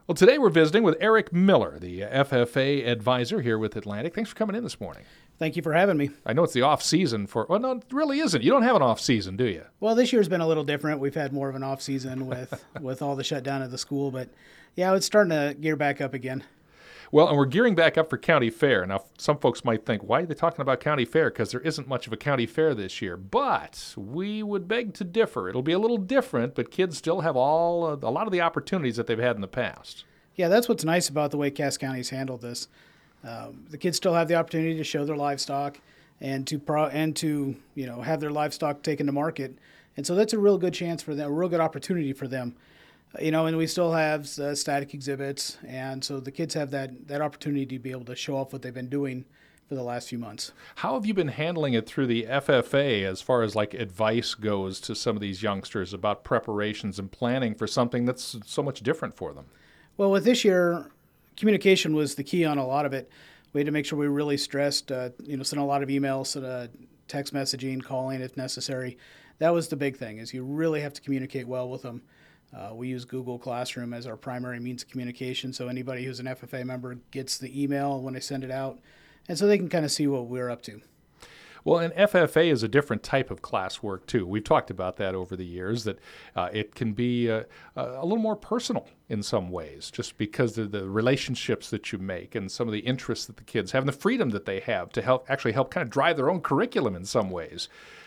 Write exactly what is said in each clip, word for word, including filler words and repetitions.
Well, today we're visiting with Eric Miller, the F F A advisor here with Atlantic. Thanks for coming in this morning. Thank you for having me. I know it's the off season for, well, no, it really isn't. You don't have an off season, do you? Well, this year's been a little different. We've had more of an off season with, with all the shutdown of the school, but yeah, it's starting to gear back up again. Well, and we're gearing back up for County Fair. Now, some folks might think, why are they talking about County Fair? Because there isn't much of a County Fair this year. But we would beg to differ. It'll be a little different, but kids still have all uh, a lot of the opportunities that they've had in the past. Yeah, that's what's nice about the way Cass County's handled this. Um, the kids still have the opportunity to show their livestock and to pro- and to you know have their livestock taken to market, and so that's a real good chance for them, a real good opportunity for them. You know, and we still have uh, static exhibits, and so the kids have that, that opportunity to be able to show off what they've been doing for the last few months. How have you been handling it through the F F A as far as like advice goes to some of these youngsters about preparations and planning for something that's so much different for them? Well, with this year, communication was the key on a lot of it. We had to make sure we really stressed, uh, you know, sent a lot of emails, uh, text messaging, calling if necessary. That was the big thing, is you really have to communicate well with them. Uh, we use Google Classroom as our primary means of communication, so anybody who's an F F A member gets the email when they send it out, and so they can kind of see what we're up to. Well, and F F A is a different type of classwork, too. We've talked about that over the years, that uh, it can be uh, a little more personal in some ways, just because of the relationships that you make and some of the interests that the kids have and the freedom that they have to help actually help kind of drive their own curriculum in some ways.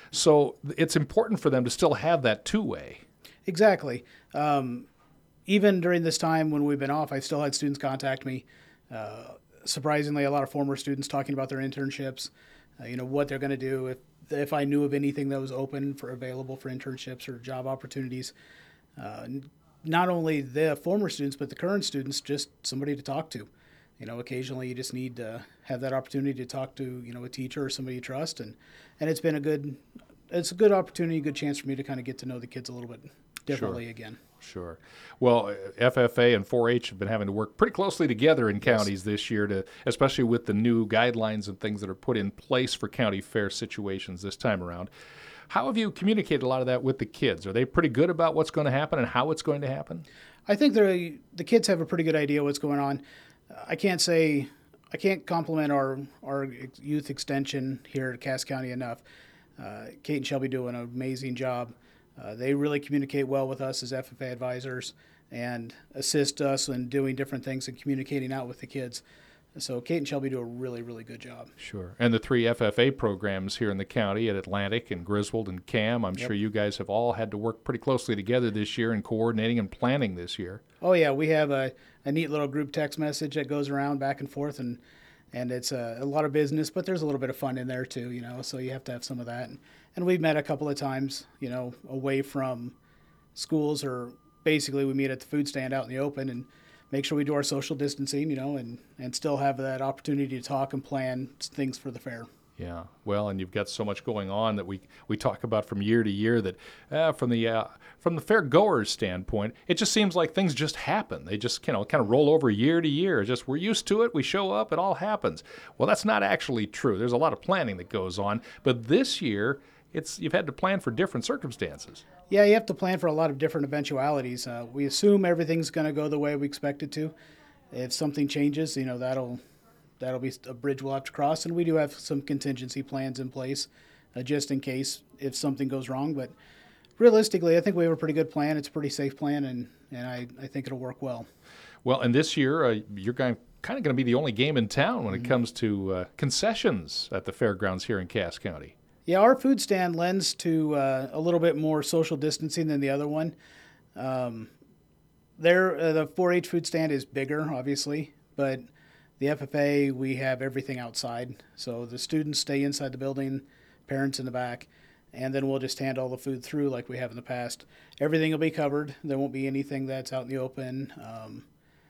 So it's important for them to still have that two-way. Exactly. Um, even during this time when we've been off, I've still had students contact me. Uh, surprisingly, a lot of former students talking about their internships, uh, you know, what they're going to do if if I knew of anything that was open for available for internships or job opportunities. Uh, not only the former students, but the current students, just somebody to talk to. You know, occasionally you just need to have that opportunity to talk to, you know, a teacher or somebody you trust, and and it's been a good, it's a good opportunity, a good chance for me to kind of get to know the kids a little bit differently Sure. again. Sure. Well, F F A and four H have been having to work pretty closely together in counties yes. this year, to especially with the new guidelines and things that are put in place for county fair situations this time around. How have you communicated a lot of that with the kids? Are they pretty good about what's going to happen and how it's going to happen? I think the kids have a pretty good idea what's going on. I can't say, I can't compliment our, our youth extension here at Cass County enough. Uh, Kate and Shelby do an amazing job. Uh, they really communicate well with us as F F A advisors and assist us in doing different things and communicating out with the kids. So Kate and Shelby do a really, really good job. Sure. And the three F F A programs here in the county at Atlantic and Griswold and Cam, I'm yep. sure you guys have all had to work pretty closely together this year in coordinating and planning this year. Oh, yeah. We have a, a neat little group text message that goes around back and forth, and and it's a, a lot of business, but there's a little bit of fun in there too, you know, so you have to have some of that. And, and we've met a couple of times, you know, away from schools, or basically we meet at the food stand out in the open and make sure we do our social distancing, you know, and, and still have that opportunity to talk and plan things for the fair. Yeah, well, and you've got so much going on that we, we talk about from year to year that uh, from the uh, from the fair goers standpoint, it just seems like things just happen. They just you know kind of roll over year to year. It's just we're used to it. We show up, it all happens. Well, that's not actually true. There's a lot of planning that goes on. But this year, it's you've had to plan for different circumstances. Yeah, you have to plan for a lot of different eventualities. Uh, we assume everything's going to go the way we expect it to. If something changes, you know, that'll. That'll be a bridge we'll have to cross, and we do have some contingency plans in place uh, just in case if something goes wrong. But realistically, I think we have a pretty good plan. It's a pretty safe plan, and, and I, I think it'll work well. Well, and this year, uh, you're going, kind of going to be the only game in town when mm-hmm. it comes to uh, concessions at the fairgrounds here in Cass County. Yeah, our food stand lends to uh, a little bit more social distancing than the other one. Um, there, uh, the four H food stand is bigger, obviously, but the F F A, we have everything outside. So the students stay inside the building, parents in the back, and then we'll just hand all the food through like we have in the past. Everything will be covered. There won't be anything that's out in the open. Um,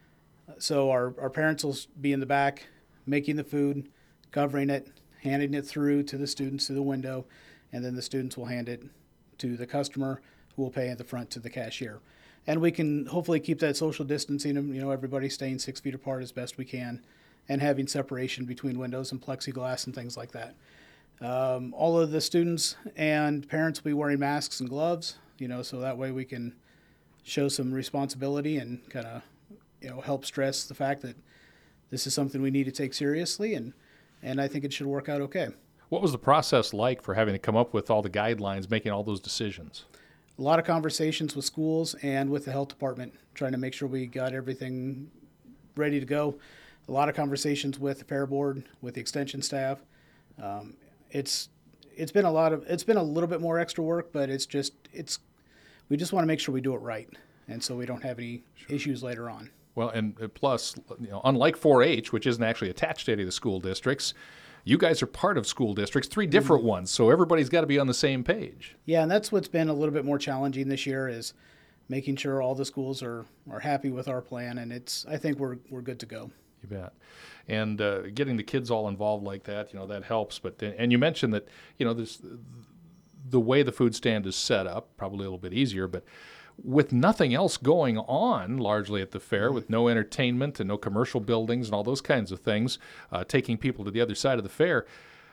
so our, our parents will be in the back making the food, covering it, handing it through to the students through the window, and then the students will hand it to the customer, who will pay at the front to the cashier. And we can hopefully keep that social distancing, you know, everybody staying six feet apart as best we can, and having separation between windows and plexiglass and things like that. Um, all of the students and parents will be wearing masks and gloves, you know, so that way we can show some responsibility and kind of you know, help stress the fact that this is something we need to take seriously, and and I think it should work out okay. What was the process like for having to come up with all the guidelines, making all those decisions? A lot of conversations with schools and with the health department, trying to make sure we got everything ready to go. A lot of conversations with the fair board, with the extension staff. Um, it's it's been a lot of it's been a little bit more extra work, but it's just it's we just want to make sure we do it right, and so we don't have any sure. issues later on. Well, and plus, you know, unlike four H, which isn't actually attached to any of the school districts, you guys are part of school districts, three different mm-hmm. ones, so everybody's got to be on the same page. Yeah, and that's what's been a little bit more challenging this year is making sure all the schools are, are happy with our plan, and it's I think we're we're good to go. You bet. And uh, getting the kids all involved like that, you know, that helps. But and you mentioned that, you know, this the way the food stand is set up, probably a little bit easier, but with nothing else going on largely at the fair, with no entertainment and no commercial buildings and all those kinds of things, uh, taking people to the other side of the fair,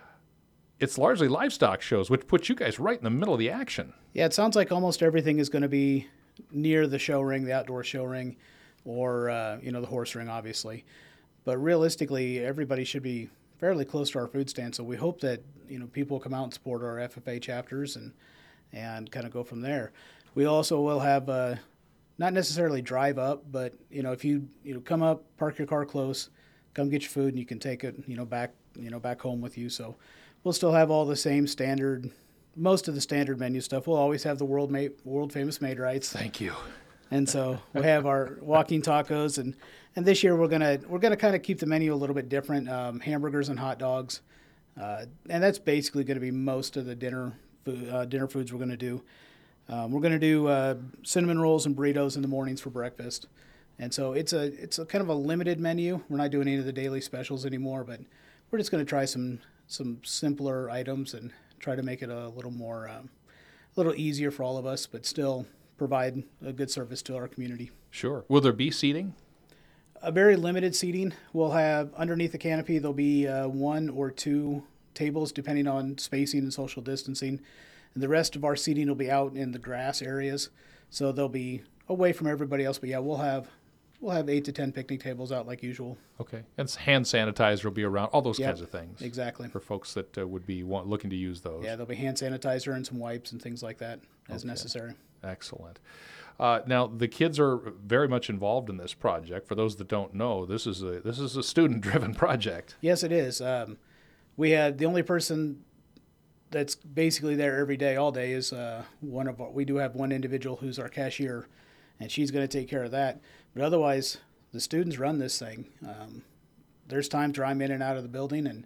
it's largely livestock shows, which puts you guys right in the middle of the action. Yeah, it sounds like almost everything is going to be near the show ring, the outdoor show ring, or, uh, you know, the horse ring, obviously. But realistically, everybody should be fairly close to our food stand, so we hope that, you know, people come out and support our F F A chapters and, and kind of go from there. We also will have, uh, not necessarily drive up, but, you know, if you, you know, come up, park your car close, come get your food, and you can take it, you know, back, you know, back home with you. So we'll still have all the same standard, most of the standard menu stuff. We'll always have the world ma- world famous Maid-Rites. Thank you. And so we have our walking tacos, and, and this year we're gonna we're gonna kind of keep the menu a little bit different. Um, hamburgers and hot dogs, uh, and that's basically going to be most of the dinner food, uh, dinner foods we're going to do. Um, we're going to do uh, cinnamon rolls and burritos in the mornings for breakfast, and so it's a it's a kind of a limited menu. We're not doing any of the daily specials anymore, but we're just going to try some some simpler items and try to make it a little more um, a little easier for all of us, but still provide a good service to our community. Sure. Will there be seating? A very limited seating. We'll have underneath the canopy. There'll be uh, one or two tables, depending on spacing and social distancing. And the rest of our seating will be out in the grass areas, so they'll be away from everybody else. But yeah, we'll have we'll have eight to ten picnic tables out like usual. Okay, and hand sanitizer will be around, all those yep, kinds of things. Exactly. For folks that uh, would be want, looking to use those. Yeah, there'll be hand sanitizer and some wipes and things like that as okay. necessary. Excellent. Uh, now the kids are very much involved in this project. For those that don't know, this is a this is a student-driven project. Yes, it is. Um, we had the only person that's basically there every day, all day, is uh, one of our, we do have one individual who's our cashier, and she's going to take care of that. But otherwise, the students run this thing. Um, there's times where I'm in and out of the building and,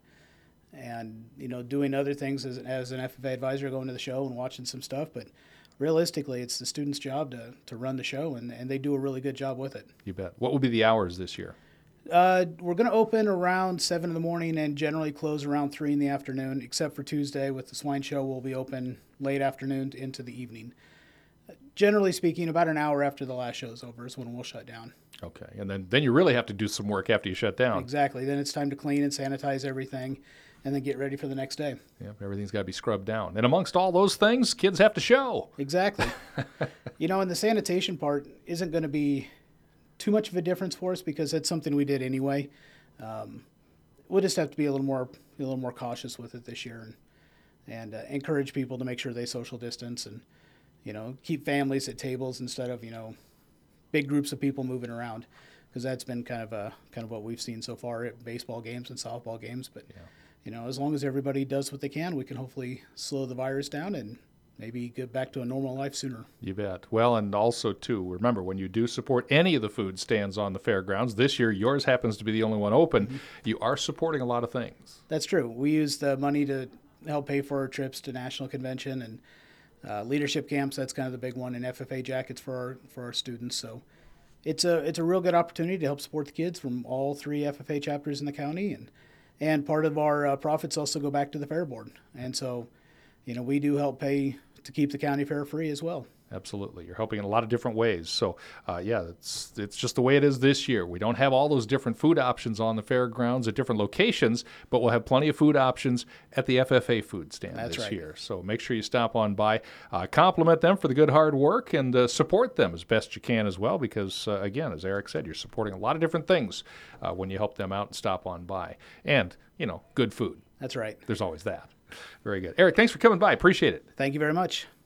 and you know, doing other things as, as an F F A advisor, going to the show and watching some stuff. But realistically, it's the students' job to, to run the show, and, and they do a really good job with it. You bet. What will be the hours this year? Uh, we're going to open around seven in the morning and generally close around three in the afternoon, except for Tuesday with the swine show. We'll be open late afternoon into the evening. Generally speaking, about an hour after the last show's over is when we'll shut down. Okay, and then, then you really have to do some work after you shut down. Exactly. Then it's time to clean and sanitize everything and then get ready for the next day. Yeah, everything's got to be scrubbed down. And amongst all those things, kids have to show. Exactly. You know, and the sanitation part isn't going to be too much of a difference for us because that's something we did anyway. Um, we'll just have to be a little more a little more cautious with it this year and and uh, encourage people to make sure they social distance and, you know, keep families at tables instead of, you know, big groups of people moving around, because that's been kind of a kind of what we've seen so far at baseball games and softball games. But yeah. You know, as long as everybody does what they can, we can hopefully slow the virus down and maybe get back to a normal life sooner. You bet. Well, and also, too, remember, when you do support any of the food stands on the fairgrounds, this year yours happens to be the only one open, mm-hmm. you are supporting a lot of things. That's true. We use the money to help pay for our trips to National Convention and uh, leadership camps. That's kind of the big one, and F F A jackets for our, for our students. So it's a, it's a real good opportunity to help support the kids from all three F F A chapters in the county. And, and part of our uh, profits also go back to the fair board. And so, you know, we do help pay to keep the county fair free as well. Absolutely. You're helping in a lot of different ways. So, uh, yeah, it's, it's just the way it is this year. We don't have all those different food options on the fairgrounds at different locations, but we'll have plenty of food options at the F F A food stand That's this right. year. So make sure you stop on by, uh, compliment them for the good hard work, and uh, support them as best you can as well, because, uh, again, as Eric said, you're supporting a lot of different things uh, when you help them out and stop on by. And, you know, good food. That's right. There's always that. Very good. Eric, thanks for coming by. Appreciate it. Thank you very much.